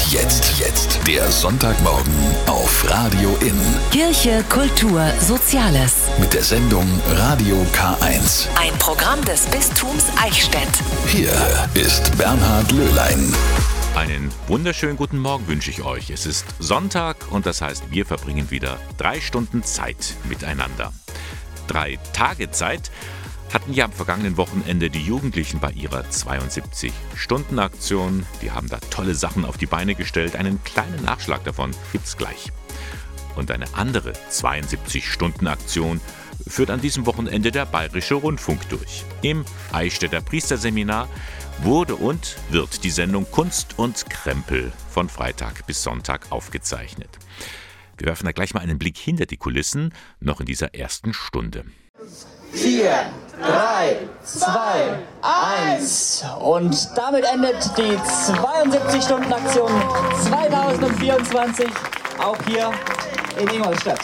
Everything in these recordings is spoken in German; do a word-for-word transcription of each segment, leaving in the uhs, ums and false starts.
Jetzt, jetzt. Der Sonntagmorgen auf Radio In. Kirche, Kultur, Soziales. Mit der Sendung Radio K eins. Ein Programm des Bistums Eichstätt. Hier ist Bernhard Löhlein. Einen wunderschönen guten Morgen wünsche ich euch. Es ist Sonntag und das heißt, wir verbringen wieder drei Stunden Zeit miteinander. Drei Tage Zeit hatten ja am vergangenen Wochenende die Jugendlichen bei ihrer zweiundsiebzig-Stunden-Aktion. Die haben da tolle Sachen auf die Beine gestellt. Einen kleinen Nachschlag davon gibt's gleich. Und eine andere zweiundsiebzig-Stunden-Aktion führt an diesem Wochenende der Bayerische Rundfunk durch. Im Eichstätter Priesterseminar wurde und wird die Sendung Kunst und Krempel von Freitag bis Sonntag aufgezeichnet. Wir werfen da gleich mal einen Blick hinter die Kulissen, noch in dieser ersten Stunde. Vier, drei, zwei, eins. Und damit endet die zweiundsiebzig-Stunden-Aktion zweitausendvierundzwanzig, auch hier in Ingolstadt.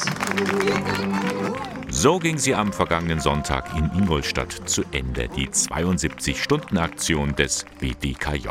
So ging sie am vergangenen Sonntag in Ingolstadt zu Ende, die zweiundsiebzig-Stunden-Aktion des B D K J.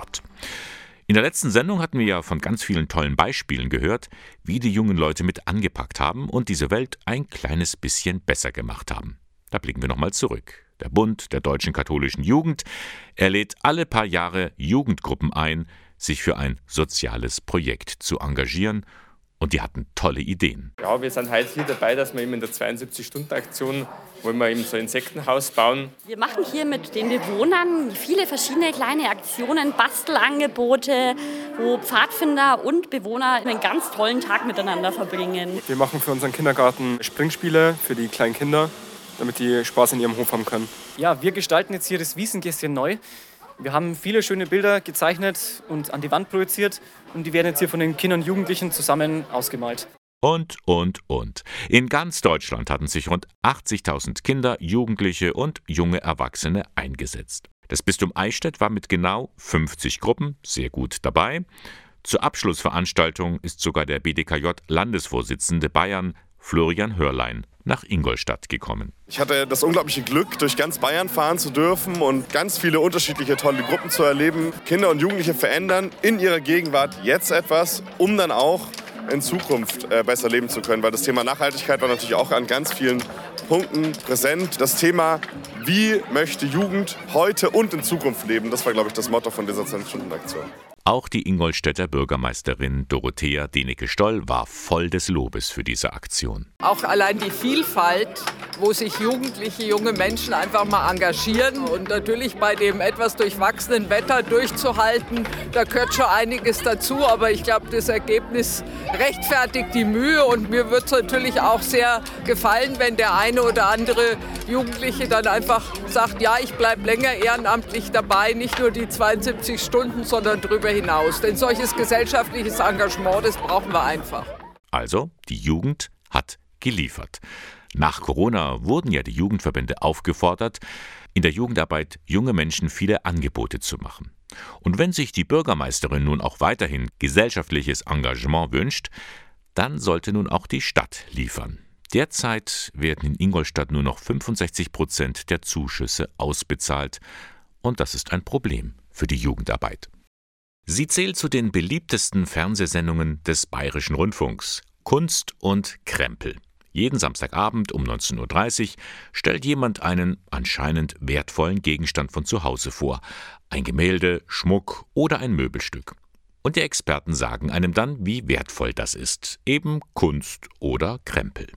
In der letzten Sendung hatten wir ja von ganz vielen tollen Beispielen gehört, wie die jungen Leute mit angepackt haben und diese Welt ein kleines bisschen besser gemacht haben. Da blicken wir nochmal zurück. Der Bund der Deutschen Katholischen Jugend, er lädt alle paar Jahre Jugendgruppen ein, sich für ein soziales Projekt zu engagieren. Und die hatten tolle Ideen. Ja, wir sind heute hier dabei, dass wir eben in der zweiundsiebzig-Stunden-Aktion wollen wir eben so ein Insektenhaus bauen. Wir machen hier mit den Bewohnern viele verschiedene kleine Aktionen, Bastelangebote, wo Pfadfinder und Bewohner einen ganz tollen Tag miteinander verbringen. Wir machen für unseren Kindergarten Springspiele für die kleinen Kinder, damit die Spaß in ihrem Hof haben können. Ja, wir gestalten jetzt hier das Wiesengässchen neu. Wir haben viele schöne Bilder gezeichnet und an die Wand projiziert und die werden jetzt hier von den Kindern und Jugendlichen zusammen ausgemalt. Und, und, und. In ganz Deutschland hatten sich rund achtzigtausend Kinder, Jugendliche und junge Erwachsene eingesetzt. Das Bistum Eichstätt war mit genau fünfzig Gruppen sehr gut dabei. Zur Abschlussveranstaltung ist sogar der B D K J-Landesvorsitzende Bayern, Florian Hörlein, nach Ingolstadt gekommen. Ich hatte das unglaubliche Glück, durch ganz Bayern fahren zu dürfen und ganz viele unterschiedliche tolle Gruppen zu erleben. Kinder und Jugendliche verändern in ihrer Gegenwart jetzt etwas, um dann auch in Zukunft äh, besser leben zu können. Weil das Thema Nachhaltigkeit war natürlich auch an ganz vielen Punkten präsent. Das Thema, wie möchte Jugend heute und in Zukunft leben, das war, glaube ich, das Motto von dieser zwanzig-Stunden-Aktion. Auch die Ingolstädter Bürgermeisterin Dorothea Denecke-Stoll war voll des Lobes für diese Aktion. Auch allein die Vielfalt, wo sich jugendliche, junge Menschen einfach mal engagieren und natürlich bei dem etwas durchwachsenen Wetter durchzuhalten, da gehört schon einiges dazu, aber ich glaube, das Ergebnis rechtfertigt die Mühe und mir wird es natürlich auch sehr gefallen, wenn der eine oder andere Jugendliche dann einfach sagt, ja, ich bleibe länger ehrenamtlich dabei, nicht nur die zweiundsiebzig Stunden, sondern darüber hinaus. Denn solches gesellschaftliches Engagement, das brauchen wir einfach. Also, die Jugend hat geliefert. Nach Corona wurden ja die Jugendverbände aufgefordert, in der Jugendarbeit junge Menschen viele Angebote zu machen. Und wenn sich die Bürgermeisterin nun auch weiterhin gesellschaftliches Engagement wünscht, dann sollte nun auch die Stadt liefern. Derzeit werden in Ingolstadt nur noch fünfundsechzig Prozent der Zuschüsse ausbezahlt. Und das ist ein Problem für die Jugendarbeit. Sie zählt zu den beliebtesten Fernsehsendungen des Bayerischen Rundfunks. Kunst und Krempel. Jeden Samstagabend um neunzehn Uhr dreißig stellt jemand einen anscheinend wertvollen Gegenstand von zu Hause vor. Ein Gemälde, Schmuck oder ein Möbelstück. Und die Experten sagen einem dann, wie wertvoll das ist. Eben Kunst oder Krempel.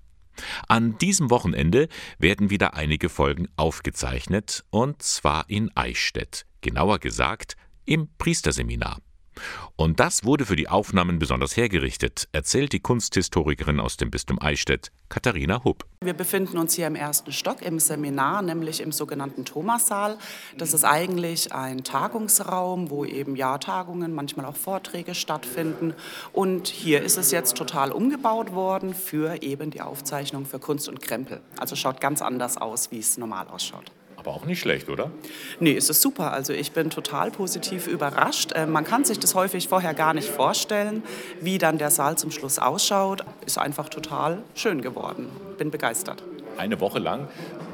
An diesem Wochenende werden wieder einige Folgen aufgezeichnet, und zwar in Eichstätt. Genauer gesagt im Priesterseminar. Und das wurde für die Aufnahmen besonders hergerichtet, erzählt die Kunsthistorikerin aus dem Bistum Eichstätt, Katharina Hupp. Wir befinden uns hier im ersten Stock im Seminar, nämlich im sogenannten Thomassaal. Das ist eigentlich ein Tagungsraum, wo eben Jahrtagungen, manchmal auch Vorträge stattfinden. Und hier ist es jetzt total umgebaut worden für eben die Aufzeichnung für Kunst und Krempel. Also schaut ganz anders aus, wie es normal ausschaut. Aber auch nicht schlecht, oder? Nee, es ist super. Also ich bin total positiv überrascht. Äh, man kann sich das häufig vorher gar nicht vorstellen, wie dann der Saal zum Schluss ausschaut. Ist einfach total schön geworden. Bin begeistert. Eine Woche lang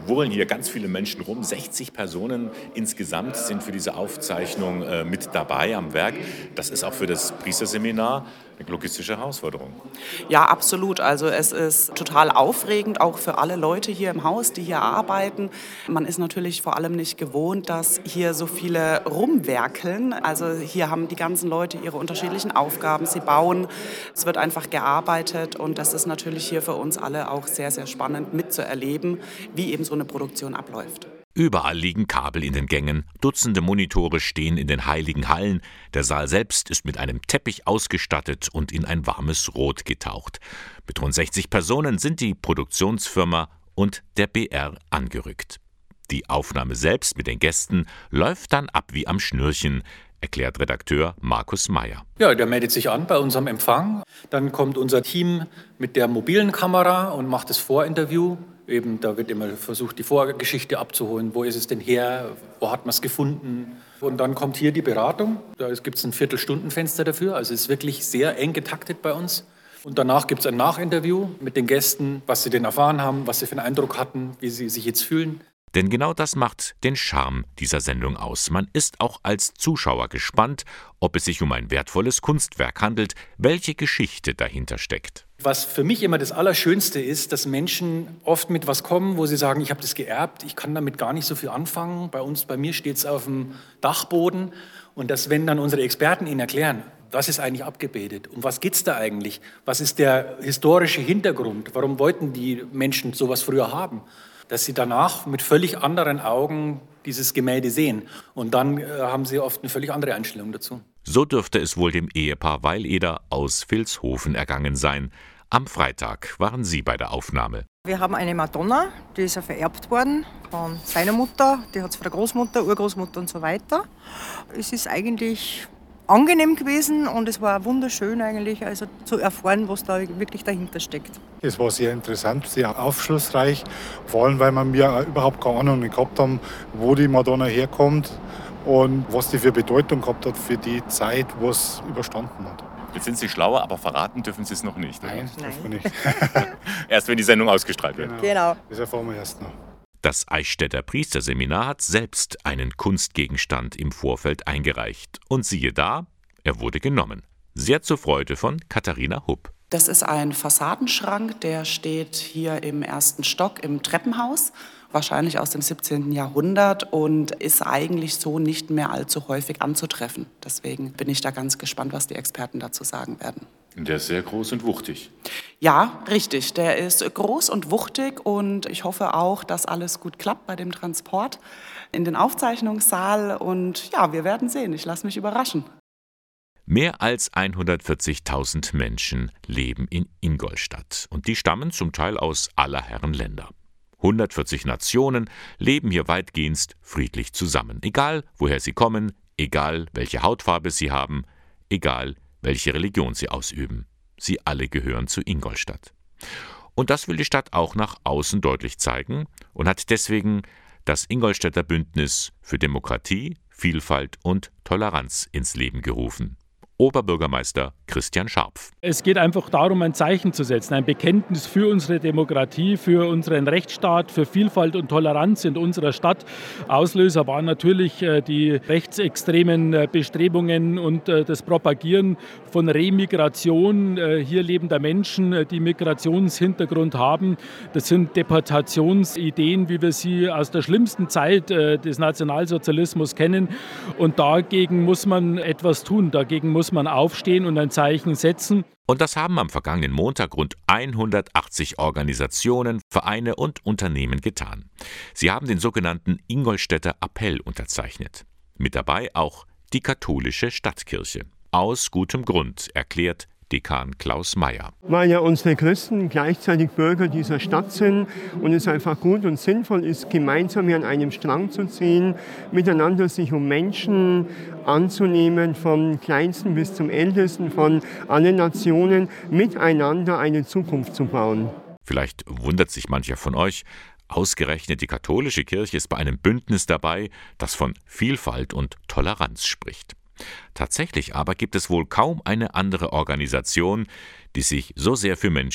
wurlen hier ganz viele Menschen rum. sechzig Personen insgesamt sind für diese Aufzeichnung äh, mit dabei am Werk. Das ist auch für das Priesterseminar eine logistische Herausforderung. Ja, absolut. Also es ist total aufregend, auch für alle Leute hier im Haus, die hier arbeiten. Man ist natürlich vor allem nicht gewohnt, dass hier so viele rumwerkeln. Also hier haben die ganzen Leute ihre unterschiedlichen Aufgaben. Sie bauen, es wird einfach gearbeitet und das ist natürlich hier für uns alle auch sehr, sehr spannend mitzuerleben, wie eben so eine Produktion abläuft. Überall liegen Kabel in den Gängen, Dutzende Monitore stehen in den heiligen Hallen, der Saal selbst ist mit einem Teppich ausgestattet und in ein warmes Rot getaucht. Mit rund sechzig Personen sind die Produktionsfirma und der B R angerückt. Die Aufnahme selbst mit den Gästen läuft dann ab wie am Schnürchen, erklärt Redakteur Markus Meyer. Ja, der meldet sich an bei unserem Empfang. Dann kommt unser Team mit der mobilen Kamera und macht das Vorinterview. Eben, da wird immer versucht, die Vorgeschichte abzuholen. Wo ist es denn her? Wo hat man es gefunden? Und dann kommt hier die Beratung. Da gibt es ein Viertelstundenfenster dafür. Also es ist wirklich sehr eng getaktet bei uns. Und danach gibt es ein Nachinterview mit den Gästen, was sie denn erfahren haben, was sie für einen Eindruck hatten, wie sie sich jetzt fühlen. Denn genau das macht den Charme dieser Sendung aus. Man ist auch als Zuschauer gespannt, ob es sich um ein wertvolles Kunstwerk handelt, welche Geschichte dahinter steckt. Was für mich immer das Allerschönste ist, dass Menschen oft mit was kommen, wo sie sagen, ich habe das geerbt, ich kann damit gar nicht so viel anfangen. Bei uns, bei mir steht es auf dem Dachboden. Und dass, wenn dann unsere Experten ihnen erklären, was ist eigentlich abgebildet, um was geht es da eigentlich, was ist der historische Hintergrund, warum wollten die Menschen sowas früher haben, dass sie danach mit völlig anderen Augen dieses Gemälde sehen. Und dann äh, haben sie oft eine völlig andere Einstellung dazu. So dürfte es wohl dem Ehepaar Weileder aus Vilshofen ergangen sein. Am Freitag waren sie bei der Aufnahme. Wir haben eine Madonna, die ist ja vererbt worden von seiner Mutter, die hat es von der Großmutter, Urgroßmutter und so weiter. Es ist eigentlich angenehm gewesen und es war wunderschön eigentlich, also zu erfahren, was da wirklich dahinter steckt. Es war sehr interessant, sehr aufschlussreich, vor allem weil wir mir überhaupt keine Ahnung gehabt haben, wo die Madonna herkommt und was die für Bedeutung gehabt hat für die Zeit, wo es überstanden hat. Jetzt sind Sie schlauer, aber verraten dürfen Sie es noch nicht. Nein, das dürfen wir nicht. Erst wenn die Sendung ausgestrahlt wird. Genau. genau. Das erfahren wir erst noch. Das Eichstätter Priesterseminar hat selbst einen Kunstgegenstand im Vorfeld eingereicht. Und siehe da, er wurde genommen. Sehr zur Freude von Katharina Hupp. Das ist ein Fassadenschrank, der steht hier im ersten Stock im Treppenhaus, wahrscheinlich aus dem siebzehnten Jahrhundert und ist eigentlich so nicht mehr allzu häufig anzutreffen. Deswegen bin ich da ganz gespannt, was die Experten dazu sagen werden. Der ist sehr groß und wuchtig. Ja, richtig. Der ist groß und wuchtig und ich hoffe auch, dass alles gut klappt bei dem Transport in den Aufzeichnungssaal. Und ja, wir werden sehen. Ich lasse mich überraschen. Mehr als hundertvierzigtausend Menschen leben in Ingolstadt und die stammen zum Teil aus aller Herren Länder. hundertvierzig Nationen leben hier weitgehend friedlich zusammen, egal woher sie kommen, egal welche Hautfarbe sie haben, egal welche Religion sie ausüben. Sie alle gehören zu Ingolstadt. Und das will die Stadt auch nach außen deutlich zeigen und hat deswegen das Ingolstädter Bündnis für Demokratie, Vielfalt und Toleranz ins Leben gerufen. Oberbürgermeister Christian Scharpf. Es geht einfach darum, ein Zeichen zu setzen, ein Bekenntnis für unsere Demokratie, für unseren Rechtsstaat, für Vielfalt und Toleranz in unserer Stadt. Auslöser waren natürlich die rechtsextremen Bestrebungen und das Propagieren von Remigration hier lebender Menschen, die Migrationshintergrund haben. Das sind Deportationsideen, wie wir sie aus der schlimmsten Zeit des Nationalsozialismus kennen. Und dagegen muss man etwas tun, dagegen muss man aufstehen und ein Zeichen setzen. Und das haben am vergangenen Montag rund hundertachtzig Organisationen, Vereine und Unternehmen getan. Sie haben den sogenannten Ingolstädter Appell unterzeichnet. Mit dabei auch die katholische Stadtkirche. Aus gutem Grund, erklärt Dekan Klaus Meyer. Weil ja unsere Christen gleichzeitig Bürger dieser Stadt sind und es einfach gut und sinnvoll ist, gemeinsam hier an einem Strang zu ziehen, miteinander sich um Menschen anzunehmen, vom Kleinsten bis zum Ältesten, von allen Nationen, miteinander eine Zukunft zu bauen. Vielleicht wundert sich mancher von euch, ausgerechnet die katholische Kirche ist bei einem Bündnis dabei, das von Vielfalt und Toleranz spricht. Tatsächlich aber gibt es wohl kaum eine andere Organisation, die sich so sehr für Menschen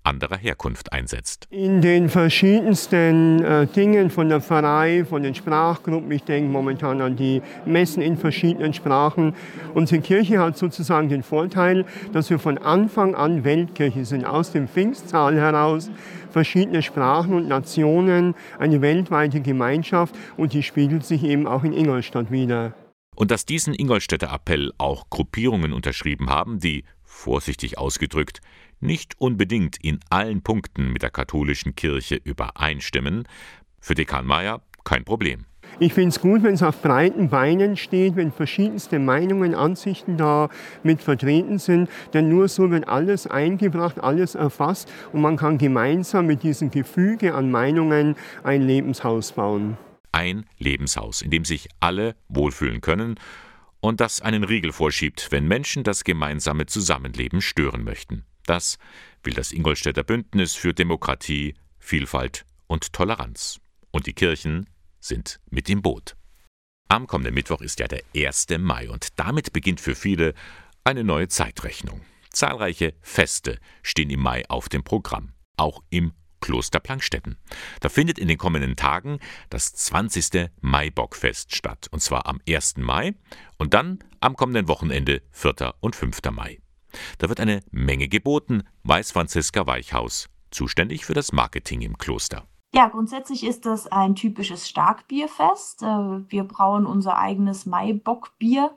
anderer Herkunft einsetzt. In den verschiedensten äh, Dingen von der Pfarrei, von den Sprachgruppen, ich denke momentan an die Messen in verschiedenen Sprachen. Unsere Kirche hat sozusagen den Vorteil, dass wir von Anfang an Weltkirche sind, aus dem Pfingstsaal heraus, verschiedene Sprachen und Nationen, eine weltweite Gemeinschaft und die spiegelt sich eben auch in Ingolstadt wider. Und dass diesen Ingolstädter Appell auch Gruppierungen unterschrieben haben, die, vorsichtig ausgedrückt, nicht unbedingt in allen Punkten mit der katholischen Kirche übereinstimmen, für Dekan Meyer kein Problem. Ich finde es gut, wenn es auf breiten Beinen steht, wenn verschiedenste Meinungen, Ansichten da mit vertreten sind, denn nur so wird alles eingebracht, alles erfasst und man kann gemeinsam mit diesem Gefüge an Meinungen ein Lebenshaus bauen. Ein Lebenshaus, in dem sich alle wohlfühlen können und das einen Riegel vorschiebt, wenn Menschen das gemeinsame Zusammenleben stören möchten. Das will das Ingolstädter Bündnis für Demokratie, Vielfalt und Toleranz. Und die Kirchen sind mit im Boot. Am kommenden Mittwoch ist ja der erste Mai und damit beginnt für viele eine neue Zeitrechnung. Zahlreiche Feste stehen im Mai auf dem Programm, auch im Kloster Plankstetten. Da findet in den kommenden Tagen das zwanzigste Maibockfest statt, und zwar am ersten Mai und dann am kommenden Wochenende vierten und fünften Mai. Da wird eine Menge geboten, weiß Franziska Weichhaus, zuständig für das Marketing im Kloster. Ja, grundsätzlich ist das ein typisches Starkbierfest. Wir brauen unser eigenes Maibockbier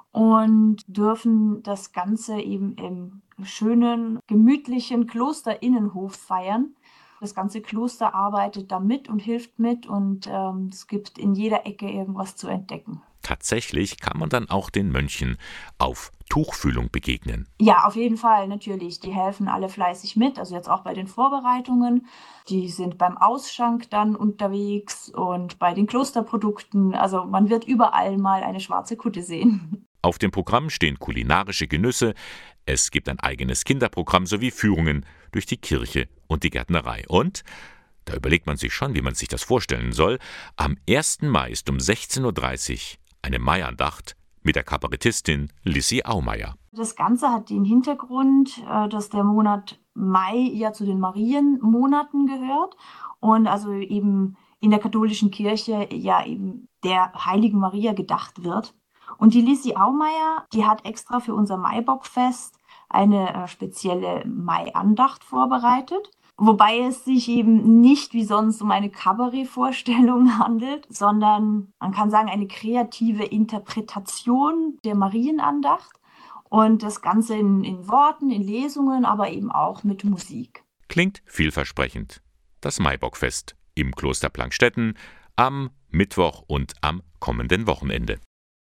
und dürfen das Ganze eben im schönen, gemütlichen Klosterinnenhof feiern. Das ganze Kloster arbeitet da mit und hilft mit und ähm, es gibt in jeder Ecke irgendwas zu entdecken. Tatsächlich kann man dann auch den Mönchen auf Tuchfühlung begegnen. Ja, auf jeden Fall, natürlich. Die helfen alle fleißig mit, also jetzt auch bei den Vorbereitungen. Die sind beim Ausschank dann unterwegs und bei den Klosterprodukten. Also man wird überall mal eine schwarze Kutte sehen. Auf dem Programm stehen kulinarische Genüsse, es gibt ein eigenes Kinderprogramm sowie Führungen durch die Kirche und die Gärtnerei. Und da überlegt man sich schon, wie man sich das vorstellen soll. Am ersten Mai ist um sechzehn Uhr dreißig eine Maiandacht mit der Kabarettistin Lissi Aumeier. Das Ganze hat den Hintergrund, dass der Monat Mai ja zu den Marienmonaten gehört und also eben in der katholischen Kirche ja eben der heiligen Maria gedacht wird. Und die Lissi Aumeier, die hat extra für unser Maibockfest eine spezielle Maiandacht vorbereitet. Wobei es sich eben nicht wie sonst um eine Kabarettvorstellung handelt, sondern man kann sagen, eine kreative Interpretation der Marienandacht und das Ganze in, in Worten, in Lesungen, aber eben auch mit Musik. Klingt vielversprechend. Das Maibockfest im Kloster Plankstetten am Mittwoch und am kommenden Wochenende.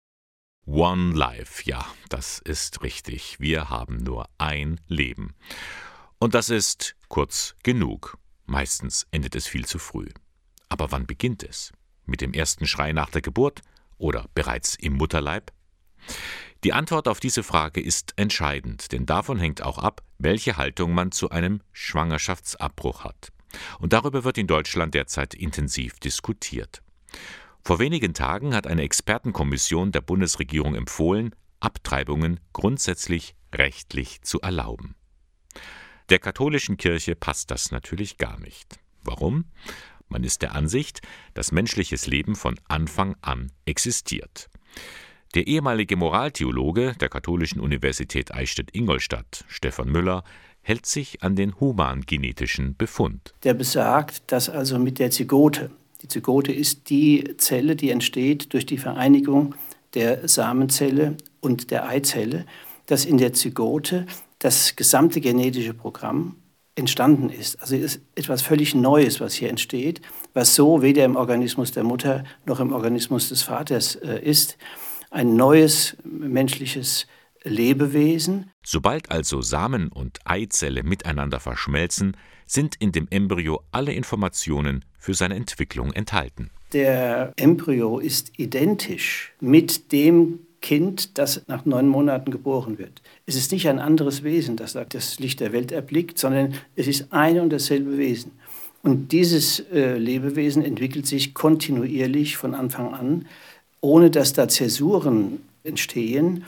One Life, ja, das ist richtig. Wir haben nur ein Leben. Und das ist kurz genug. Meistens endet es viel zu früh. Aber wann beginnt es? Mit dem ersten Schrei nach der Geburt oder bereits im Mutterleib? Die Antwort auf diese Frage ist entscheidend, denn davon hängt auch ab, welche Haltung man zu einem Schwangerschaftsabbruch hat. Und darüber wird in Deutschland derzeit intensiv diskutiert. Vor wenigen Tagen hat eine Expertenkommission der Bundesregierung empfohlen, Abtreibungen grundsätzlich rechtlich zu erlauben. Der katholischen Kirche passt das natürlich gar nicht. Warum? Man ist der Ansicht, dass menschliches Leben von Anfang an existiert. Der ehemalige Moraltheologe der Katholischen Universität Eichstätt-Ingolstadt, Stefan Müller, hält sich an den humangenetischen Befund. Der besagt, dass also mit der Zygote, die Zygote ist die Zelle, die entsteht durch die Vereinigung der Samenzelle und der Eizelle, dass in der Zygote das gesamte genetische Programm entstanden ist. Also es ist etwas völlig Neues, was hier entsteht, was so weder im Organismus der Mutter noch im Organismus des Vaters äh, ist. Ein neues menschliches Lebewesen. Sobald also Samen und Eizelle miteinander verschmelzen, sind in dem Embryo alle Informationen für seine Entwicklung enthalten. Der Embryo ist identisch mit dem Kind, das nach neun Monaten geboren wird. Es ist nicht ein anderes Wesen, das das Licht der Welt erblickt, sondern es ist ein und dasselbe Wesen. Und dieses äh, Lebewesen entwickelt sich kontinuierlich von Anfang an, ohne dass da Zäsuren entstehen.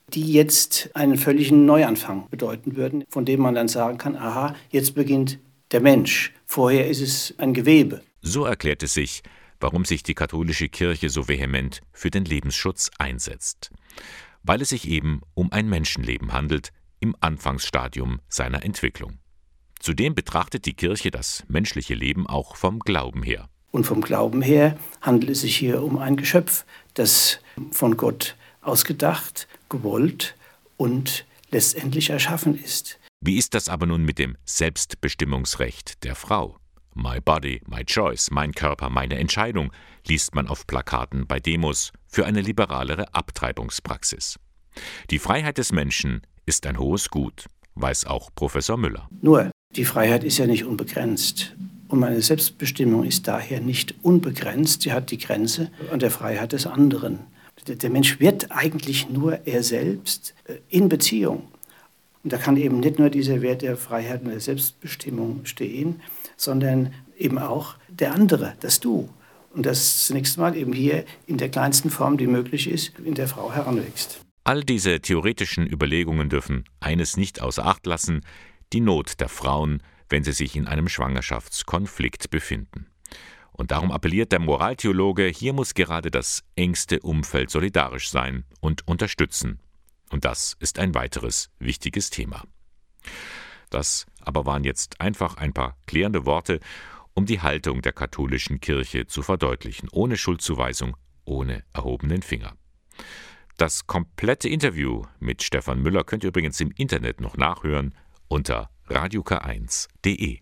die jetzt einen völligen Neuanfang bedeuten würden, von dem man dann sagen kann, aha, jetzt beginnt der Mensch. Vorher ist es ein Gewebe. So erklärt es sich, warum sich die katholische Kirche so vehement für den Lebensschutz einsetzt. Weil es sich eben um ein Menschenleben handelt, im Anfangsstadium seiner Entwicklung. Zudem betrachtet die Kirche das menschliche Leben auch vom Glauben her. Und vom Glauben her handelt es sich hier um ein Geschöpf, das von Gott ausgedacht, gewollt und letztendlich erschaffen ist. Wie ist das aber nun mit dem Selbstbestimmungsrecht der Frau? My body, my choice, mein Körper, meine Entscheidung, liest man auf Plakaten bei Demos für eine liberalere Abtreibungspraxis. Die Freiheit des Menschen ist ein hohes Gut, weiß auch Professor Müller. Nur, die Freiheit ist ja nicht unbegrenzt. Und meine Selbstbestimmung ist daher nicht unbegrenzt. Sie hat die Grenze an der Freiheit des anderen. Der Mensch wird eigentlich nur er selbst in Beziehung. Und da kann eben nicht nur dieser Wert der Freiheit und der Selbstbestimmung stehen, sondern eben auch der andere, das Du. Und das zunächst mal eben hier in der kleinsten Form, die möglich ist, in der Frau heranwächst. All diese theoretischen Überlegungen dürfen eines nicht außer Acht lassen: die Not der Frauen, wenn sie sich in einem Schwangerschaftskonflikt befinden. Und darum appelliert der Moraltheologe, hier muss gerade das engste Umfeld solidarisch sein und unterstützen. Und das ist ein weiteres wichtiges Thema. Das aber waren jetzt einfach ein paar klärende Worte, um die Haltung der katholischen Kirche zu verdeutlichen, ohne Schuldzuweisung, ohne erhobenen Finger. Das komplette Interview mit Stefan Müller könnt ihr übrigens im Internet noch nachhören unter radio k eins punkt de.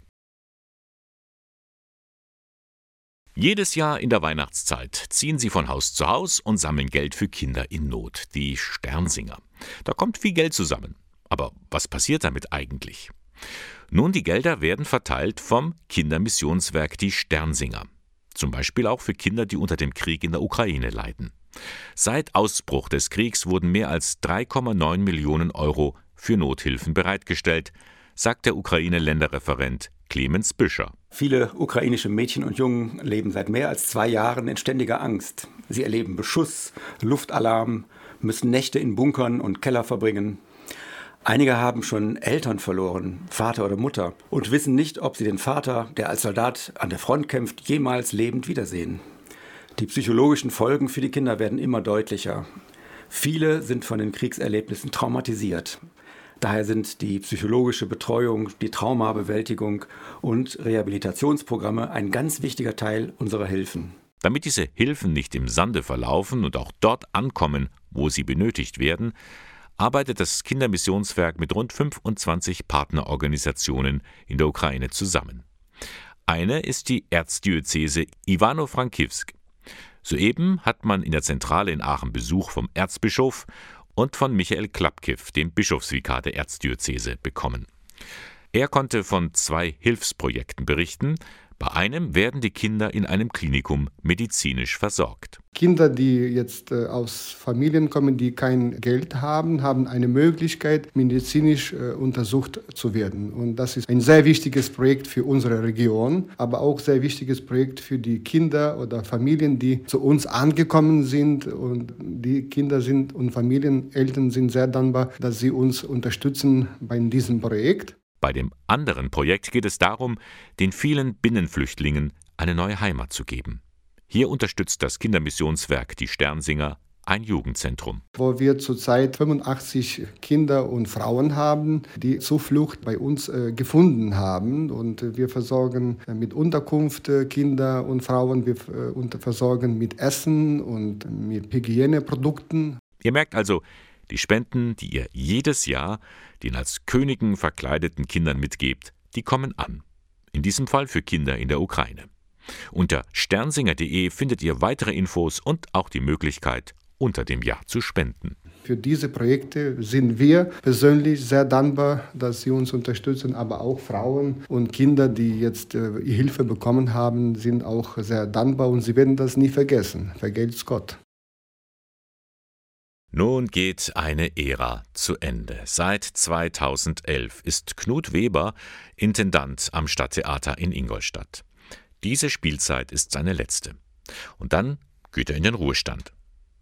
Jedes Jahr in der Weihnachtszeit ziehen sie von Haus zu Haus und sammeln Geld für Kinder in Not, die Sternsinger. Da kommt viel Geld zusammen. Aber was passiert damit eigentlich? Nun, die Gelder werden verteilt vom Kindermissionswerk Die Sternsinger. Zum Beispiel auch für Kinder, die unter dem Krieg in der Ukraine leiden. Seit Ausbruch des Kriegs wurden mehr als drei Komma neun Millionen Euro für Nothilfen bereitgestellt, sagt der Ukraine-Länderreferent Clemens Büscher. Viele ukrainische Mädchen und Jungen leben seit mehr als zwei Jahren in ständiger Angst. Sie erleben Beschuss, Luftalarm, müssen Nächte in Bunkern und Keller verbringen. Einige haben schon Eltern verloren, Vater oder Mutter, und wissen nicht, ob sie den Vater, der als Soldat an der Front kämpft, jemals lebend wiedersehen. Die psychologischen Folgen für die Kinder werden immer deutlicher. Viele sind von den Kriegserlebnissen traumatisiert. Daher sind die psychologische Betreuung, die Traumabewältigung und Rehabilitationsprogramme ein ganz wichtiger Teil unserer Hilfen. Damit diese Hilfen nicht im Sande verlaufen und auch dort ankommen, wo sie benötigt werden, arbeitet das Kindermissionswerk mit rund fünfundzwanzig Partnerorganisationen in der Ukraine zusammen. Eine ist die Erzdiözese Ivano-Frankivsk. Soeben hat man in der Zentrale in Aachen Besuch vom Erzbischof und von Michael Klapkiw, dem Bischofsvikar der Erzdiözese, bekommen. Er konnte von zwei Hilfsprojekten berichten. Bei einem werden die Kinder in einem Klinikum medizinisch versorgt. Kinder, die jetzt äh, aus Familien kommen, die kein Geld haben, haben eine Möglichkeit, medizinisch äh, untersucht zu werden. Und das ist ein sehr wichtiges Projekt für unsere Region, aber auch sehr wichtiges Projekt für die Kinder oder Familien, die zu uns angekommen sind. Und die Kinder sind und Familieneltern sind sehr dankbar, dass sie uns unterstützen bei diesem Projekt. Bei dem anderen Projekt geht es darum, den vielen Binnenflüchtlingen eine neue Heimat zu geben. Hier unterstützt das Kindermissionswerk Die Sternsinger ein Jugendzentrum. Wo wir zurzeit fünfundachtzig Kinder und Frauen haben, die Zuflucht bei uns äh, gefunden haben. Und wir versorgen äh, mit Unterkunft äh, Kinder und Frauen, wir äh, versorgen mit Essen und mit Hygieneprodukten. Ihr merkt also, die Spenden, die ihr jedes Jahr den als Königen verkleideten Kindern mitgebt, die kommen an. In diesem Fall für Kinder in der Ukraine. Unter sternsinger punkt de findet ihr weitere Infos und auch die Möglichkeit, unter dem Jahr zu spenden. Für diese Projekte sind wir persönlich sehr dankbar, dass sie uns unterstützen, aber auch Frauen und Kinder, die jetzt äh, Hilfe bekommen haben, sind auch sehr dankbar und sie werden das nie vergessen. Vergelt's Gott. Nun geht eine Ära zu Ende. Seit zweitausendelf ist Knut Weber Intendant am Stadttheater in Ingolstadt. Diese Spielzeit ist seine letzte. Und dann geht er in den Ruhestand.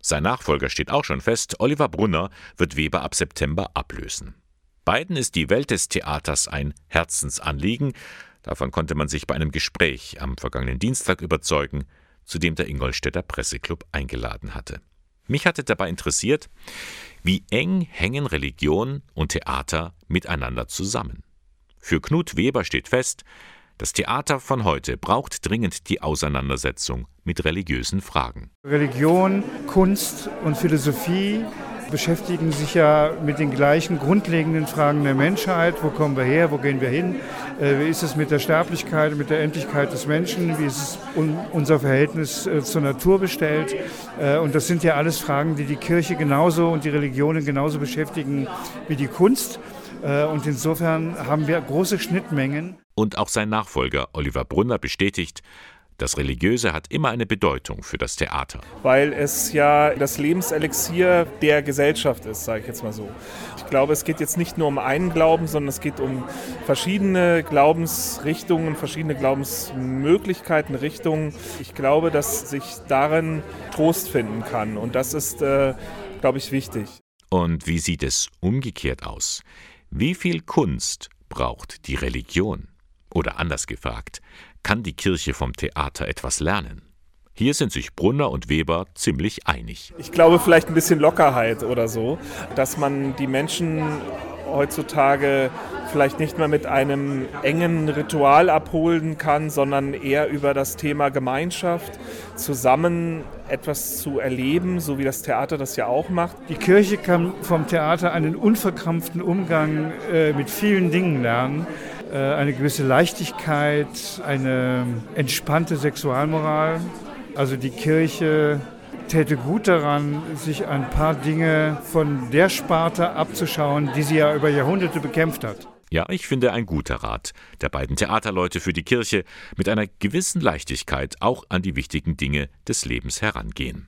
Sein Nachfolger steht auch schon fest, Oliver Brunner wird Weber ab September ablösen. Beiden ist die Welt des Theaters ein Herzensanliegen. Davon konnte man sich bei einem Gespräch am vergangenen Dienstag überzeugen, zu dem der Ingolstädter Presseclub eingeladen hatte. Mich hatte dabei interessiert, wie eng hängen Religion und Theater miteinander zusammen. Für Knut Weber steht fest, das Theater von heute braucht dringend die Auseinandersetzung mit religiösen Fragen. Religion, Kunst und Philosophie beschäftigen sich ja mit den gleichen grundlegenden Fragen der Menschheit. Wo kommen wir her? Wo gehen wir hin? Äh, wie ist es mit der Sterblichkeit, mit der Endlichkeit des Menschen? Wie ist es un- unser Verhältnis äh, zur Natur bestellt? Äh, und das sind ja alles Fragen, die die Kirche genauso und die Religionen genauso beschäftigen wie die Kunst. Äh, und insofern haben wir große Schnittmengen. Und auch sein Nachfolger Oliver Brunner bestätigt, das Religiöse hat immer eine Bedeutung für das Theater. Weil es ja das Lebenselixier der Gesellschaft ist, sage ich jetzt mal so. Ich glaube, es geht jetzt nicht nur um einen Glauben, sondern es geht um verschiedene Glaubensrichtungen, verschiedene Glaubensmöglichkeiten, Richtungen. Ich glaube, dass sich darin Trost finden kann und das ist, äh, glaube ich, wichtig. Und wie sieht es umgekehrt aus? Wie viel Kunst braucht die Religion? Oder anders gefragt, kann die Kirche vom Theater etwas lernen? Hier sind sich Brunner und Weber ziemlich einig. Ich glaube vielleicht ein bisschen Lockerheit oder so, dass man die Menschen heutzutage vielleicht nicht mehr mit einem engen Ritual abholen kann, sondern eher über das Thema Gemeinschaft, zusammen etwas zu erleben, so wie das Theater das ja auch macht. Die Kirche kann vom Theater einen unverkrampften Umgang äh, mit vielen Dingen lernen. Eine gewisse Leichtigkeit, eine entspannte Sexualmoral. Also die Kirche täte gut daran, sich ein paar Dinge von der Sparte abzuschauen, die sie ja über Jahrhunderte bekämpft hat. Ja, ich finde ein guter Rat der beiden Theaterleute für die Kirche, mit einer gewissen Leichtigkeit auch an die wichtigen Dinge des Lebens herangehen.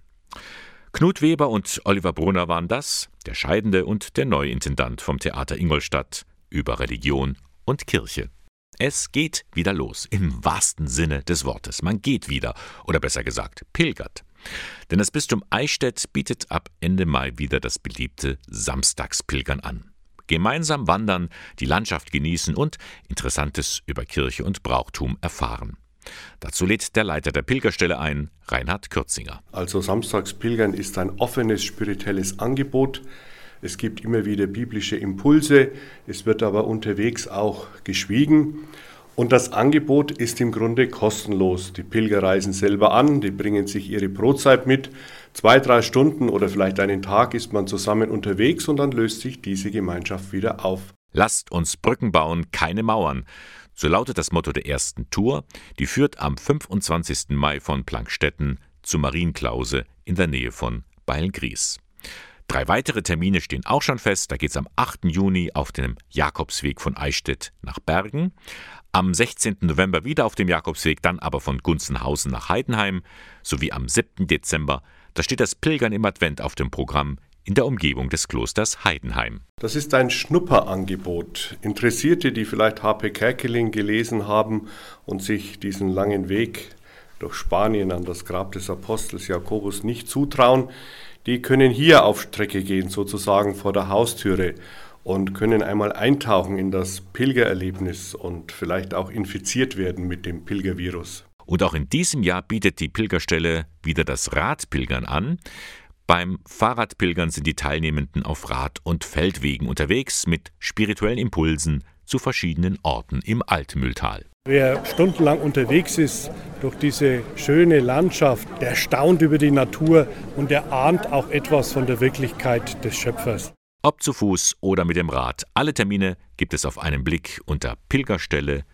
Knut Weber und Oliver Brunner waren das, der Scheidende und der neue Intendant vom Theater Ingolstadt, über Religion und Kirche. Es geht wieder los, im wahrsten Sinne des Wortes. Man geht wieder, oder besser gesagt, pilgert. Denn das Bistum Eichstätt bietet ab Ende Mai wieder das beliebte Samstagspilgern an. Gemeinsam wandern, die Landschaft genießen und Interessantes über Kirche und Brauchtum erfahren. Dazu lädt der Leiter der Pilgerstelle ein, Reinhard Kürzinger. Also Samstagspilgern ist ein offenes spirituelles Angebot. Es gibt immer wieder biblische Impulse, es wird aber unterwegs auch geschwiegen. Und das Angebot ist im Grunde kostenlos. Die Pilger reisen selber an, die bringen sich ihre Brotzeit mit. Zwei, drei Stunden oder vielleicht einen Tag ist man zusammen unterwegs und dann löst sich diese Gemeinschaft wieder auf. Lasst uns Brücken bauen, keine Mauern. So lautet das Motto der ersten Tour. Die führt am fünfundzwanzigsten Mai von Plankstetten zu Marienklause in der Nähe von Beilngries. Drei weitere Termine stehen auch schon fest. Da geht es am achten Juni auf dem Jakobsweg von Eichstätt nach Bergen, am sechzehnten November wieder auf dem Jakobsweg, dann aber von Gunzenhausen nach Heidenheim, sowie am siebten Dezember. Da steht das Pilgern im Advent auf dem Programm in der Umgebung des Klosters Heidenheim. Das ist ein Schnupperangebot. Interessierte, die vielleicht H P Kerkeling gelesen haben und sich diesen langen Weg durch Spanien an das Grab des Apostels Jakobus nicht zutrauen, die können hier auf Strecke gehen, sozusagen vor der Haustüre und können einmal eintauchen in das Pilgererlebnis und vielleicht auch infiziert werden mit dem Pilgervirus. Und auch in diesem Jahr bietet die Pilgerstelle wieder das Radpilgern an. Beim Fahrradpilgern sind die Teilnehmenden auf Rad- und Feldwegen unterwegs mit spirituellen Impulsen zu verschiedenen Orten im Altmühltal. Wer stundenlang unterwegs ist durch diese schöne Landschaft, der staunt über die Natur und der ahnt auch etwas von der Wirklichkeit des Schöpfers. Ob zu Fuß oder mit dem Rad, alle Termine gibt es auf einen Blick unter pilgerstelle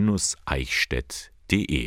eichstätt punkt de.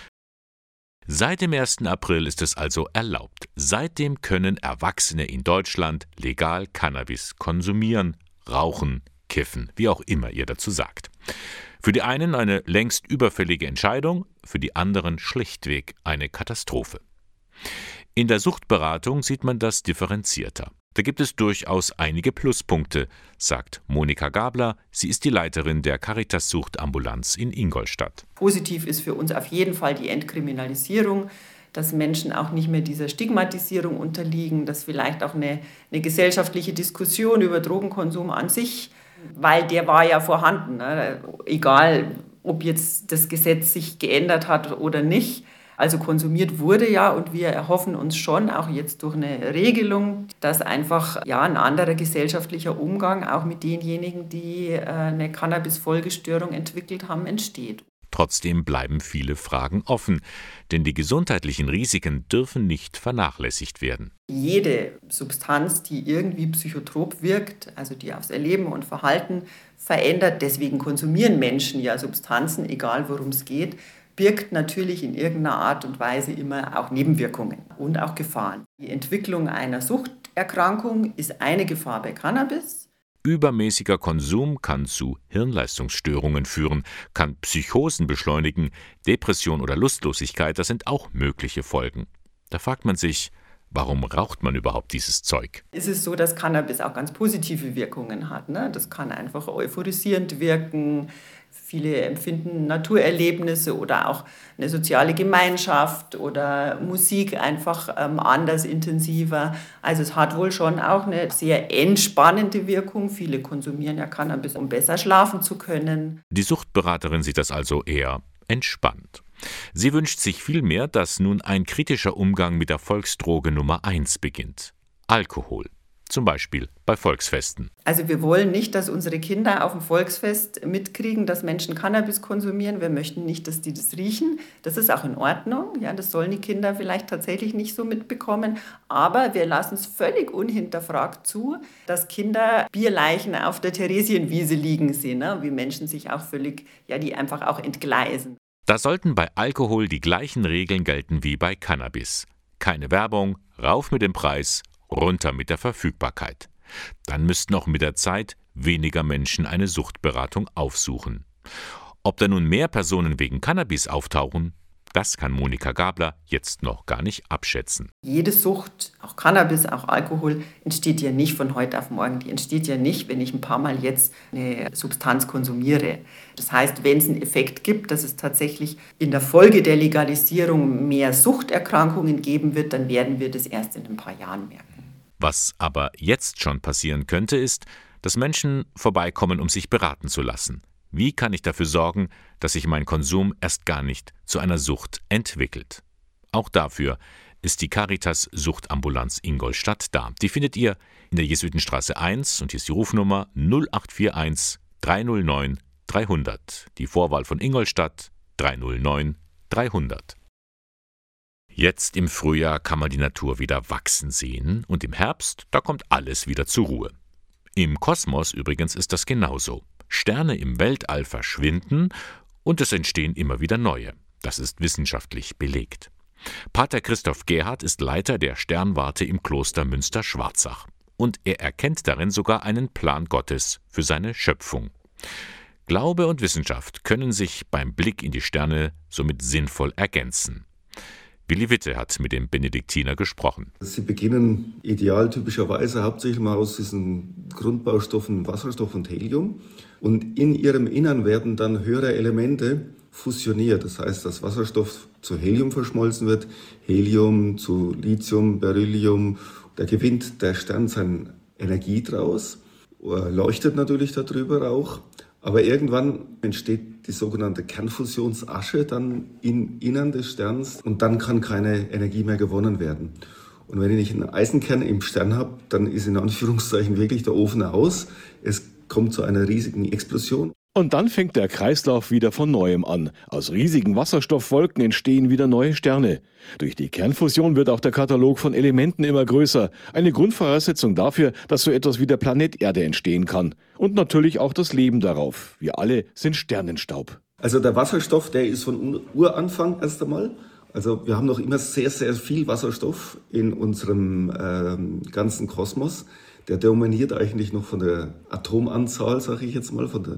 Seit dem ersten April ist es also erlaubt. Seitdem können Erwachsene in Deutschland legal Cannabis konsumieren, rauchen, kiffen, wie auch immer ihr dazu sagt. Für die einen eine längst überfällige Entscheidung, für die anderen schlichtweg eine Katastrophe. In der Suchtberatung sieht man das differenzierter. Da gibt es durchaus einige Pluspunkte, sagt Monika Gabler. Sie ist die Leiterin der Caritas-Suchtambulanz in Ingolstadt. Positiv ist für uns auf jeden Fall die Entkriminalisierung dass Menschen auch nicht mehr dieser Stigmatisierung unterliegen, dass vielleicht auch eine, eine gesellschaftliche Diskussion über Drogenkonsum an sich, weil der war ja vorhanden, ne? Egal ob jetzt das Gesetz sich geändert hat oder nicht. Also konsumiert wurde ja, und wir erhoffen uns schon auch jetzt durch eine Regelung, dass einfach ja, ein anderer gesellschaftlicher Umgang auch mit denjenigen, die äh, eine Cannabis-Folgestörung entwickelt haben, entsteht. Trotzdem bleiben viele Fragen offen, denn die gesundheitlichen Risiken dürfen nicht vernachlässigt werden. Jede Substanz, die irgendwie psychotrop wirkt, also die aufs Erleben und Verhalten verändert, deswegen konsumieren Menschen ja Substanzen, egal worum es geht, birgt natürlich in irgendeiner Art und Weise immer auch Nebenwirkungen und auch Gefahren. Die Entwicklung einer Suchterkrankung ist eine Gefahr bei Cannabis. Übermäßiger Konsum kann zu Hirnleistungsstörungen führen, kann Psychosen beschleunigen, Depression oder Lustlosigkeit, das sind auch mögliche Folgen. Da fragt man sich, warum raucht man überhaupt dieses Zeug? Es ist so, dass Cannabis auch ganz positive Wirkungen hat, ne? Das kann einfach euphorisierend wirken. Viele empfinden Naturerlebnisse oder auch eine soziale Gemeinschaft oder Musik einfach ähm, anders, intensiver. Also es hat wohl schon auch eine sehr entspannende Wirkung. Viele konsumieren ja Cannabis, um besser schlafen zu können. Die Suchtberaterin sieht das also eher entspannt. Sie wünscht sich vielmehr, dass nun ein kritischer Umgang mit der Volksdroge Nummer eins beginnt: Alkohol. Zum Beispiel bei Volksfesten. Also wir wollen nicht, dass unsere Kinder auf dem Volksfest mitkriegen, dass Menschen Cannabis konsumieren. Wir möchten nicht, dass die das riechen. Das ist auch in Ordnung. Ja, das sollen die Kinder vielleicht tatsächlich nicht so mitbekommen. Aber wir lassen es völlig unhinterfragt zu, dass Kinder Bierleichen auf der Theresienwiese liegen sehen, ne? Wie Menschen sich auch völlig, ja, die einfach auch entgleisen. Da sollten bei Alkohol die gleichen Regeln gelten wie bei Cannabis. Keine Werbung, rauf mit dem Preis, runter mit der Verfügbarkeit. Dann müssten auch mit der Zeit weniger Menschen eine Suchtberatung aufsuchen. Ob da nun mehr Personen wegen Cannabis auftauchen, das kann Monika Gabler jetzt noch gar nicht abschätzen. Jede Sucht, auch Cannabis, auch Alkohol, entsteht ja nicht von heute auf morgen. Die entsteht ja nicht, wenn ich ein paar Mal jetzt eine Substanz konsumiere. Das heißt, wenn es einen Effekt gibt, dass es tatsächlich in der Folge der Legalisierung mehr Suchterkrankungen geben wird, dann werden wir das erst in ein paar Jahren merken. Was aber jetzt schon passieren könnte, ist, dass Menschen vorbeikommen, um sich beraten zu lassen. Wie kann ich dafür sorgen, dass sich mein Konsum erst gar nicht zu einer Sucht entwickelt? Auch dafür ist die Caritas Suchtambulanz Ingolstadt da. Die findet ihr in der Jesuitenstraße eins und hier ist die Rufnummer null acht vier eins drei null neun dreihundert. Die Vorwahl von Ingolstadt drei null neun dreihundert. Jetzt im Frühjahr kann man die Natur wieder wachsen sehen und im Herbst, da kommt alles wieder zur Ruhe. Im Kosmos übrigens ist das genauso. Sterne im Weltall verschwinden und es entstehen immer wieder neue. Das ist wissenschaftlich belegt. Pater Christoph Gerhard ist Leiter der Sternwarte im Kloster Münster-Schwarzach. Und er erkennt darin sogar einen Plan Gottes für seine Schöpfung. Glaube und Wissenschaft können sich beim Blick in die Sterne somit sinnvoll ergänzen. Willi Witte hat mit dem Benediktiner gesprochen. Sie beginnen idealtypischerweise hauptsächlich mal aus diesen Grundbaustoffen Wasserstoff und Helium. Und in ihrem Innern werden dann höhere Elemente fusioniert. Das heißt, dass Wasserstoff zu Helium verschmolzen wird, Helium zu Lithium, Beryllium. Da gewinnt der Stern seine Energie draus, leuchtet natürlich darüber auch. Aber irgendwann entsteht die sogenannte Kernfusionsasche dann im Innern des Sterns und dann kann keine Energie mehr gewonnen werden. Und wenn ich einen Eisenkern im Stern habe, dann ist in Anführungszeichen wirklich der Ofen aus. Es kommt zu einer riesigen Explosion. Und dann fängt der Kreislauf wieder von Neuem an. Aus riesigen Wasserstoffwolken entstehen wieder neue Sterne. Durch die Kernfusion wird auch der Katalog von Elementen immer größer. Eine Grundvoraussetzung dafür, dass so etwas wie der Planet Erde entstehen kann. Und natürlich auch das Leben darauf. Wir alle sind Sternenstaub. Also der Wasserstoff, der ist von Uranfang erst einmal. Also wir haben noch immer sehr, sehr viel Wasserstoff in unserem äh, ganzen Kosmos. Der dominiert eigentlich noch von der Atomanzahl, sage ich jetzt mal, von der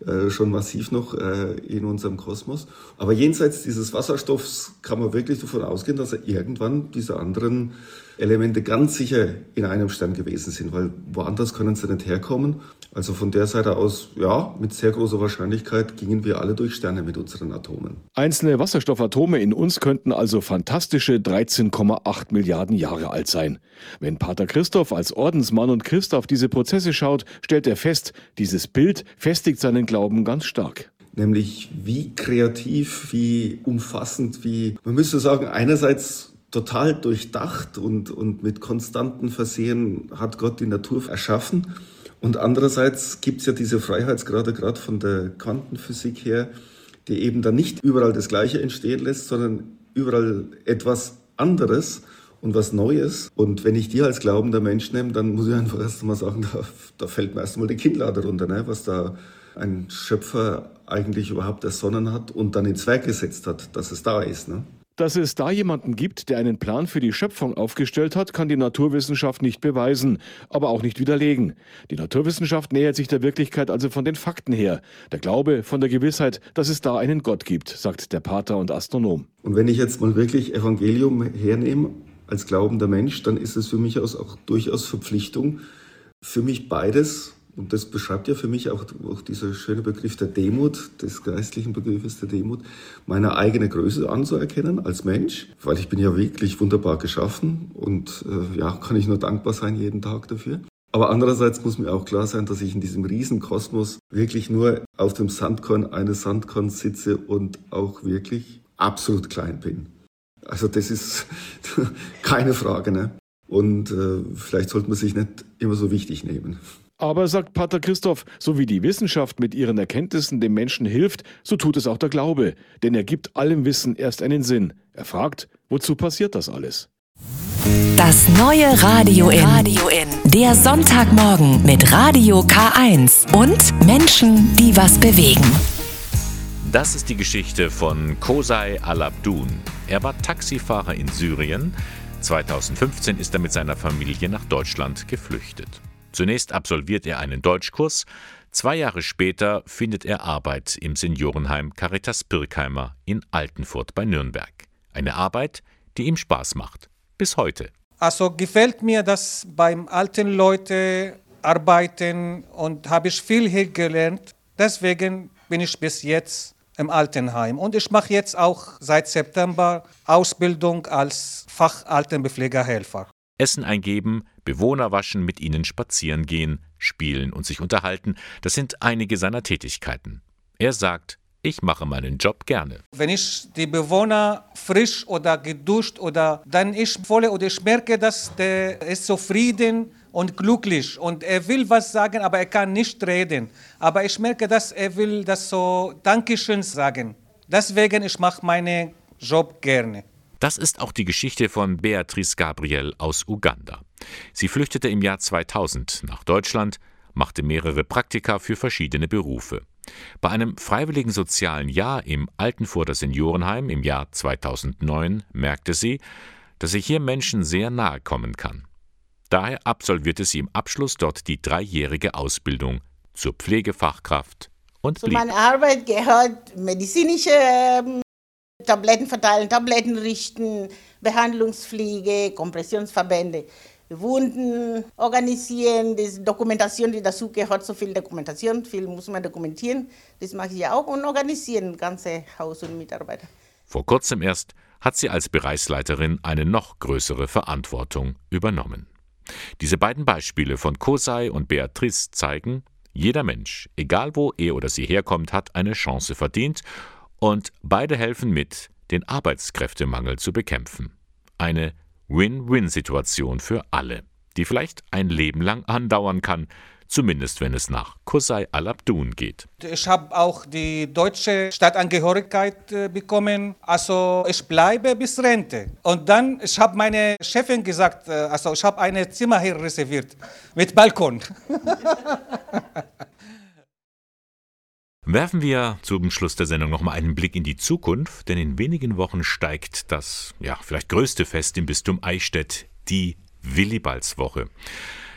äh, schon massiv noch äh, in unserem Kosmos. Aber jenseits dieses Wasserstoffs kann man wirklich davon ausgehen, dass er irgendwann diese anderen Elemente ganz sicher in einem Stern gewesen sind, weil woanders können sie nicht herkommen. Also von der Seite aus, ja, mit sehr großer Wahrscheinlichkeit gingen wir alle durch Sterne mit unseren Atomen. Einzelne Wasserstoffatome in uns könnten also fantastische dreizehn Komma acht Milliarden Jahre alt sein. Wenn Pater Christoph als Ordensmann und Christ auf diese Prozesse schaut, stellt er fest, dieses Bild festigt seinen Glauben ganz stark. Nämlich wie kreativ, wie umfassend, wie, man müsste sagen, einerseits total durchdacht und, und mit Konstanten versehen hat Gott die Natur erschaffen. Und andererseits gibt es ja diese Freiheitsgrade, gerade von der Quantenphysik her, die eben dann nicht überall das Gleiche entstehen lässt, sondern überall etwas anderes und was Neues. Und wenn ich die als glaubender Mensch nehme, dann muss ich einfach erst mal sagen, da, da fällt mir erst mal die Kinnlade runter, ne? Was da ein Schöpfer eigentlich überhaupt ersonnen hat und dann ins Werk gesetzt hat, dass es da ist, ne? Dass es da jemanden gibt, der einen Plan für die Schöpfung aufgestellt hat, kann die Naturwissenschaft nicht beweisen, aber auch nicht widerlegen. Die Naturwissenschaft nähert sich der Wirklichkeit also von den Fakten her. Der Glaube von der Gewissheit, dass es da einen Gott gibt, sagt der Pater und Astronom. Und wenn ich jetzt mal wirklich Evangelium hernehme als glaubender Mensch, dann ist es für mich auch durchaus Verpflichtung, für mich beides. Und das beschreibt ja für mich auch, auch dieser schöne Begriff der Demut, des geistlichen Begriffes der Demut, meine eigene Größe anzuerkennen als Mensch, weil ich bin ja wirklich wunderbar geschaffen und äh, ja, kann ich nur dankbar sein jeden Tag dafür. Aber andererseits muss mir auch klar sein, dass ich in diesem Riesenkosmos wirklich nur auf dem Sandkorn eines Sandkorns sitze und auch wirklich absolut klein bin. Also das ist keine Frage, ne? Und äh, vielleicht sollte man sich nicht immer so wichtig nehmen. Aber, sagt Pater Christoph, so wie die Wissenschaft mit ihren Erkenntnissen dem Menschen hilft, so tut es auch der Glaube. Denn er gibt allem Wissen erst einen Sinn. Er fragt, wozu passiert das alles? Das neue Radio in. Radio in. Der Sonntagmorgen mit Radio K eins und Menschen, die was bewegen. Das ist die Geschichte von Qusay al-Abdoun. Er war Taxifahrer in Syrien. zweitausendfünfzehn ist er mit seiner Familie nach Deutschland geflüchtet. Zunächst absolviert er einen Deutschkurs. Zwei Jahre später findet er Arbeit im Seniorenheim Caritas Pirkheimer in Altenfurt bei Nürnberg. Eine Arbeit, die ihm Spaß macht. Bis heute. Also gefällt mir das beim alten Leute arbeiten und habe ich viel hier gelernt. Deswegen bin ich bis jetzt im Altenheim. Und ich mache jetzt auch seit September Ausbildung als Fachaltenpflegerhelfer. Essen eingeben, Bewohner waschen, mit ihnen spazieren gehen, spielen und sich unterhalten, das sind einige seiner Tätigkeiten. Er sagt, ich mache meinen Job gerne. Wenn ich die Bewohner frisch oder geduscht oder dann ich volle oder ich merke, dass der ist zufrieden und glücklich und er will was sagen, aber er kann nicht reden. Aber ich merke, dass er will das so Dankeschön sagen. Deswegen ich mache meinen Job gerne. Das ist auch die Geschichte von Beatrice Gabriel aus Uganda. Sie flüchtete im Jahr zweitausend nach Deutschland, machte mehrere Praktika für verschiedene Berufe. Bei einem freiwilligen sozialen Jahr im Altenfurter Seniorenheim im Jahr zweitausendneun merkte sie, dass sie hier Menschen sehr nahe kommen kann. Daher absolvierte sie im Abschluss dort die dreijährige Ausbildung zur Pflegefachkraft und Zu blieb. meiner Arbeit gehört medizinische ähm, Tabletten verteilen, Tabletten richten, Behandlungspflege, Kompressionsverbände, Wunden organisieren, die Dokumentation, die dazu gehört, so viel Dokumentation, viel muss man dokumentieren, das mache ich ja auch und organisieren, ganze Haus und Mitarbeiter. Vor kurzem erst hat sie als Bereichsleiterin eine noch größere Verantwortung übernommen. Diese beiden Beispiele von Qusay und Beatrice zeigen, jeder Mensch, egal wo er oder sie herkommt, hat eine Chance verdient und beide helfen mit, den Arbeitskräftemangel zu bekämpfen. Eine Win-Win-Situation für alle, die vielleicht ein Leben lang andauern kann, zumindest wenn es nach Qusay al-Abdoun geht. Ich habe auch die deutsche Staatsangehörigkeit äh, bekommen, also ich bleibe bis Rente. Und dann, ich habe meine Chefin gesagt, äh, also ich habe ein Zimmer hier reserviert mit Balkon. Werfen wir zum Schluss der Sendung noch mal einen Blick in die Zukunft, denn in wenigen Wochen steigt das ja vielleicht größte Fest im Bistum Eichstätt, die Willibaldswoche.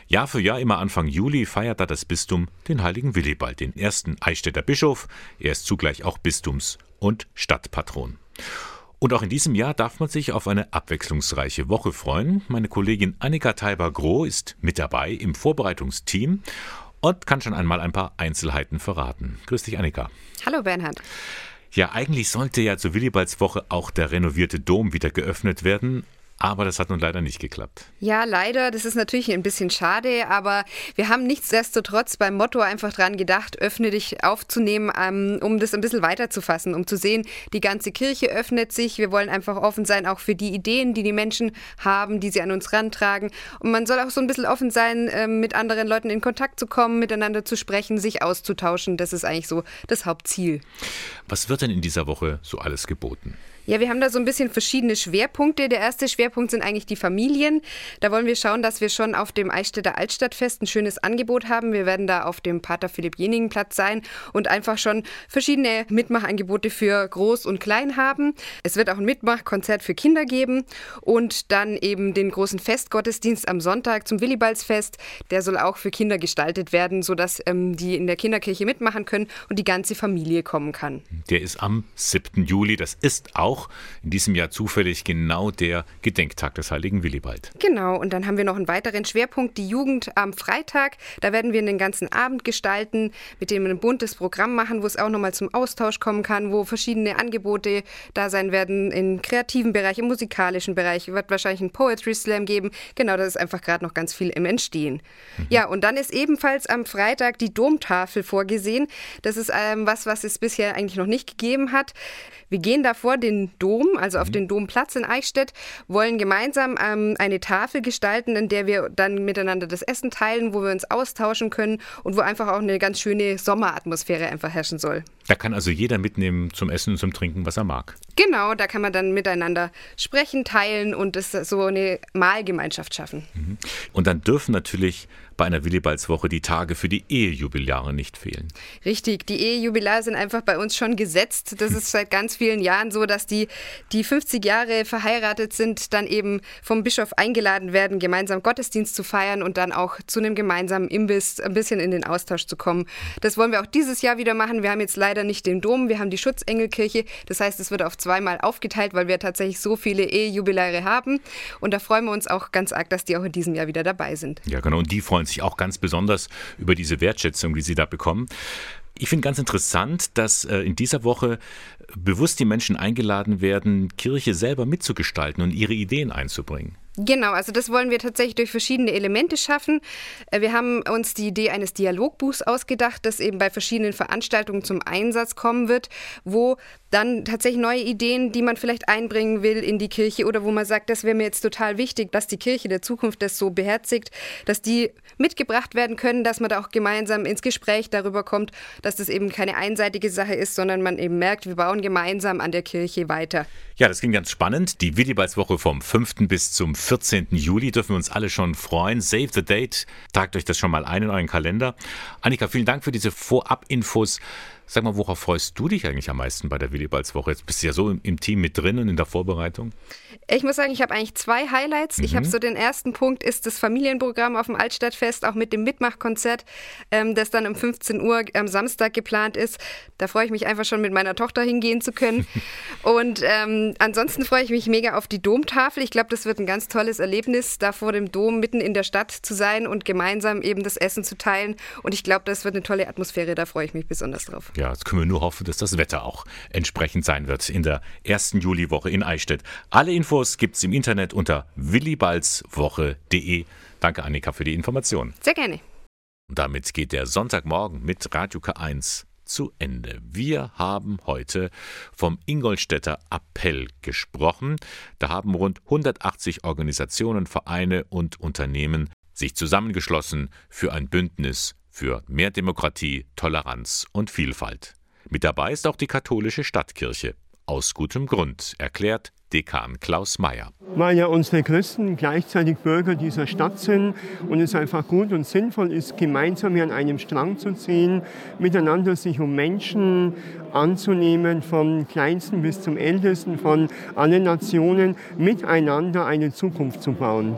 Jahr für Jahr, immer Anfang Juli, feiert da das Bistum den heiligen Willibald, den ersten Eichstätter Bischof. Er ist zugleich auch Bistums- und Stadtpatron. Und auch in diesem Jahr darf man sich auf eine abwechslungsreiche Woche freuen. Meine Kollegin Annika Teiber-Groh ist mit dabei im Vorbereitungsteam und kann schon einmal ein paar Einzelheiten verraten. Grüß dich, Annika. Hallo, Bernhard. Ja, eigentlich sollte ja zur Willibaldswoche auch der renovierte Dom wieder geöffnet werden. Aber das hat nun leider nicht geklappt. Ja, leider. Das ist natürlich ein bisschen schade, aber wir haben nichtsdestotrotz beim Motto einfach dran gedacht, öffne dich aufzunehmen, um das ein bisschen weiterzufassen, um zu sehen, die ganze Kirche öffnet sich. Wir wollen einfach offen sein, auch für die Ideen, die die Menschen haben, die sie an uns rantragen. Und man soll auch so ein bisschen offen sein, mit anderen Leuten in Kontakt zu kommen, miteinander zu sprechen, sich auszutauschen. Das ist eigentlich so das Hauptziel. Was wird denn in dieser Woche so alles geboten? Ja, wir haben da so ein bisschen verschiedene Schwerpunkte. Der erste Schwerpunkt sind eigentlich die Familien. Da wollen wir schauen, dass wir schon auf dem Eichstätter Altstadtfest ein schönes Angebot haben. Wir werden da auf dem Pater Philipp-Jeningen-Platz sein und einfach schon verschiedene Mitmachangebote für Groß und Klein haben. Es wird auch ein Mitmachkonzert für Kinder geben und dann eben den großen Festgottesdienst am Sonntag zum Willibaldsfest. Der soll auch für Kinder gestaltet werden, sodass ähm, die in der Kinderkirche mitmachen können und die ganze Familie kommen kann. Der ist am siebten Juli. Das ist auch in diesem Jahr zufällig genau der Gedenktag des heiligen Willibald. Genau, und dann haben wir noch einen weiteren Schwerpunkt, die Jugend am Freitag. Da werden wir den ganzen Abend gestalten, mit dem wir ein buntes Programm machen, wo es auch nochmal zum Austausch kommen kann, wo verschiedene Angebote da sein werden im kreativen Bereich, im musikalischen Bereich. Es wird wahrscheinlich einen Poetry Slam geben. Genau, da ist einfach gerade noch ganz viel im Entstehen. Mhm. Ja, und dann ist ebenfalls am Freitag die Domtafel vorgesehen. Das ist ähm, was, was es bisher eigentlich noch nicht gegeben hat. Wir gehen da vor den Dom, also auf den Domplatz in Eichstätt, wollen gemeinsam ähm, eine Tafel gestalten, in der wir dann miteinander das Essen teilen, wo wir uns austauschen können und wo einfach auch eine ganz schöne Sommeratmosphäre einfach herrschen soll. Da kann also jeder mitnehmen zum Essen und zum Trinken, was er mag. Genau, da kann man dann miteinander sprechen, teilen und das so eine Mahlgemeinschaft schaffen. Mhm. Und dann dürfen natürlich bei einer Willibaldswoche die Tage für die Ehejubiläare nicht fehlen. Richtig, die Ehejubiläare sind einfach bei uns schon gesetzt. Das ist seit ganz vielen Jahren so, dass die, die fünfzig Jahre verheiratet sind, dann eben vom Bischof eingeladen werden, gemeinsam Gottesdienst zu feiern und dann auch zu einem gemeinsamen Imbiss ein bisschen in den Austausch zu kommen. Das wollen wir auch dieses Jahr wieder machen. Wir haben jetzt leider nicht den Dom, wir haben die Schutzengelkirche. Das heißt, es wird auf zweimal aufgeteilt, weil wir tatsächlich so viele Ehejubiläare haben. Und da freuen wir uns auch ganz arg, dass die auch in diesem Jahr wieder dabei sind. Ja, genau. Und die freuen sich auch ganz besonders über diese Wertschätzung, die sie da bekommen. Ich finde ganz interessant, dass äh, in dieser Woche bewusst die Menschen eingeladen werden, Kirche selber mitzugestalten und ihre Ideen einzubringen. Genau, also das wollen wir tatsächlich durch verschiedene Elemente schaffen. Wir haben uns die Idee eines Dialogbuchs ausgedacht, das eben bei verschiedenen Veranstaltungen zum Einsatz kommen wird, wo dann tatsächlich neue Ideen, die man vielleicht einbringen will in die Kirche oder wo man sagt, das wäre mir jetzt total wichtig, dass die Kirche der Zukunft das so beherzigt, dass die mitgebracht werden können, dass man da auch gemeinsam ins Gespräch darüber kommt, dass das eben keine einseitige Sache ist, sondern man eben merkt, wir bauen gemeinsam an der Kirche weiter. Ja, das klingt ganz spannend. Die Willibaldswoche vom fünften bis zum vierzehnten Juli dürfen wir uns alle schon freuen. Save the date. Tragt euch das schon mal ein in euren Kalender. Annika, vielen Dank für diese Vorab-Infos. Sag mal, worauf freust du dich eigentlich am meisten bei der Willibaldswoche? Jetzt bist du ja so im, im Team mit drin und in der Vorbereitung. Ich muss sagen, ich habe eigentlich zwei Highlights. Mhm. Ich habe so den ersten Punkt, ist das Familienprogramm auf dem Altstadtfest, auch mit dem Mitmachkonzert, ähm, das dann um fünfzehn Uhr am Samstag geplant ist. Da freue ich mich einfach schon mit meiner Tochter hingehen zu können. Und ähm, ansonsten freue ich mich mega auf die Domtafel. Ich glaube, das wird ein ganz tolles Erlebnis, da vor dem Dom mitten in der Stadt zu sein und gemeinsam eben das Essen zu teilen. Und ich glaube, das wird eine tolle Atmosphäre, da freue ich mich besonders drauf. Ja, jetzt können wir nur hoffen, dass das Wetter auch entsprechend sein wird in der ersten Juliwoche in Eichstätt. Alle Infos gibt es im Internet unter willibaldswoche punkt de. Danke, Annika, für die Information. Sehr gerne. Und damit geht der Sonntagmorgen mit Radio K eins zu Ende. Wir haben heute vom Ingolstädter Appell gesprochen. Da haben rund hundertachtzig Organisationen, Vereine und Unternehmen sich zusammengeschlossen für ein Bündnis für mehr Demokratie, Toleranz und Vielfalt. Mit dabei ist auch die katholische Stadtkirche. Aus gutem Grund, erklärt Dekan Klaus Meyer. Weil ja unsere Christen gleichzeitig Bürger dieser Stadt sind und es einfach gut und sinnvoll ist, gemeinsam hier an einem Strang zu ziehen, miteinander sich um Menschen anzunehmen, vom Kleinsten bis zum Ältesten, von allen Nationen, miteinander eine Zukunft zu bauen.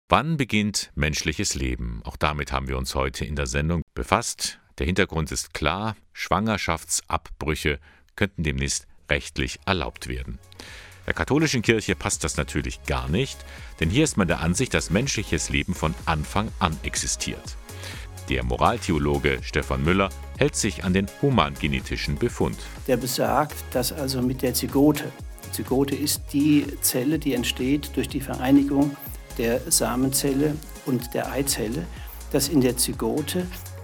Wann beginnt menschliches Leben? Auch damit haben wir uns heute in der Sendung befasst. Der Hintergrund ist klar, Schwangerschaftsabbrüche könnten demnächst rechtlich erlaubt werden. Der katholischen Kirche passt das natürlich gar nicht, denn hier ist man der Ansicht, dass menschliches Leben von Anfang an existiert. Der Moraltheologe Stefan Müller hält sich an den humangenetischen Befund. Der besagt, dass also mit der Zygote, die Zygote ist die Zelle, die entsteht durch die Vereinigung der Samenzelle und der Eizelle, dass in der Zygote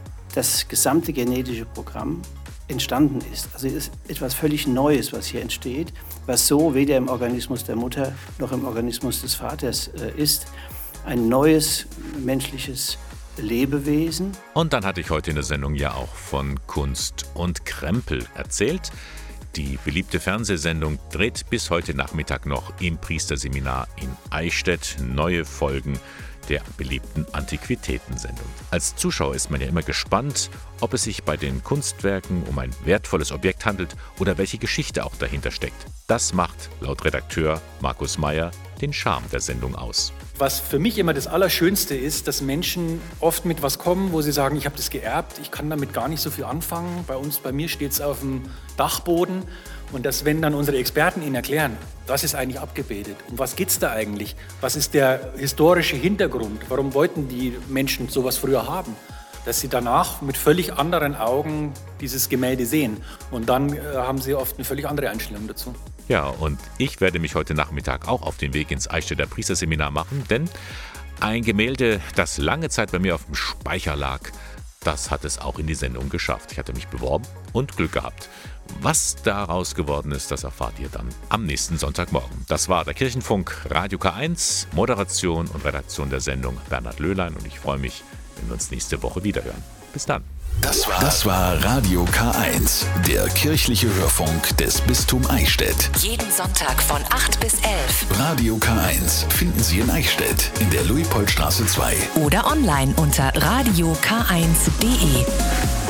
das gesamte genetische Programm entstanden ist. Also es ist etwas völlig Neues, was hier entsteht, was so weder im Organismus der Mutter noch im Organismus des Vaters äh, ist. Ein neues menschliches Lebewesen. Und dann hatte ich heute in der Sendung ja auch von Kunst und Krempel erzählt. Die beliebte Fernsehsendung dreht bis heute Nachmittag noch im Priesterseminar in Eichstätt neue Folgen der beliebten Antiquitätensendung. Als Zuschauer ist man ja immer gespannt, ob es sich bei den Kunstwerken um ein wertvolles Objekt handelt oder welche Geschichte auch dahinter steckt. Das macht, laut Redakteur Markus Meyer, den Charme der Sendung aus. Was für mich immer das Allerschönste ist, dass Menschen oft mit was kommen, wo sie sagen, ich habe das geerbt, ich kann damit gar nicht so viel anfangen. Bei uns, bei mir steht es auf dem Dachboden. Und dass, wenn dann unsere Experten ihnen erklären, was ist eigentlich abgebildet, um was geht es da eigentlich, was ist der historische Hintergrund, warum wollten die Menschen sowas früher haben, dass sie danach mit völlig anderen Augen dieses Gemälde sehen. Und dann äh, haben sie oft eine völlig andere Einstellung dazu. Ja, und ich werde mich heute Nachmittag auch auf den Weg ins Eichstätter Priesterseminar machen, denn ein Gemälde, das lange Zeit bei mir auf dem Speicher lag, das hat es auch in die Sendung geschafft. Ich hatte mich beworben und Glück gehabt. Was daraus geworden ist, das erfahrt ihr dann am nächsten Sonntagmorgen. Das war der Kirchenfunk Radio K eins, Moderation und Redaktion der Sendung Bernhard Löhlein und ich freue mich, wenn wir uns nächste Woche wiederhören. Bis dann. Das war, das war Radio K eins, der kirchliche Hörfunk des Bistum Eichstätt. Jeden Sonntag von acht bis elf. Radio K eins finden Sie in Eichstätt in der Luitpoldstraße zwei. Oder online unter radio k eins punkt de.